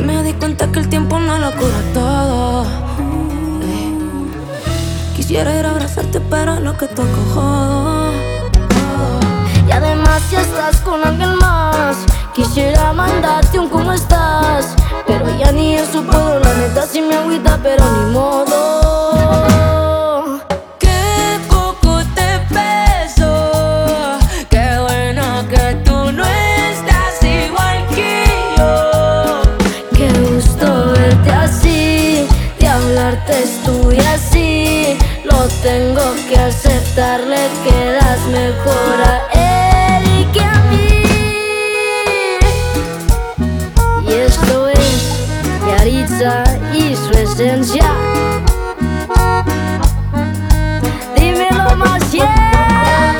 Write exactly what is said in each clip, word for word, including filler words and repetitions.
me di cuenta que el tiempo no lo cura todo. eh. Quisiera ir a abrazarte, pero lo que toco jodo. Y además si estás con alguien más, quisiera mandarte un cómo estás, pero ya ni eso puedo, la neta sí me agüita, pero ni modo. Qué poco te peso, qué bueno que tú no estás igual que yo. Qué gusto verte así, de hablarte estoy así. Lo tengo que aceptar, le quedas mejor a él que a mí. Y esto es Yaritza y su esencia. Dímelo más, yeah.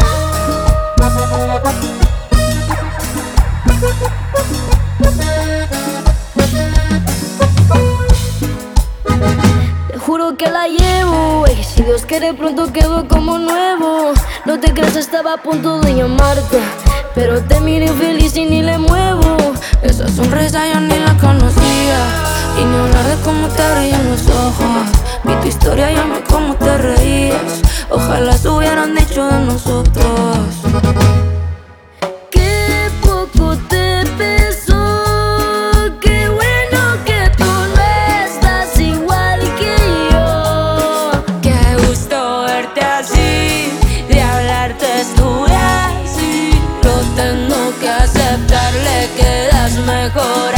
Te juro que la llevo, y si Dios quiere pronto quedo como nuevo. No te creas, estaba a punto de llamarte, pero te miré infeliz y ni le muevo. Esa sonrisa yo ni la conocía, y ni hablar de cómo te brillan los ojos. Vi tu historia y amé cómo te reías. Ojalá se hubieran dicho de nosotros. Qué poco te pesó, qué bueno que tú no estás igual que yo. Qué gusto verte así, de hablarte estuve así. Lo tengo que aceptar, le quedas mejor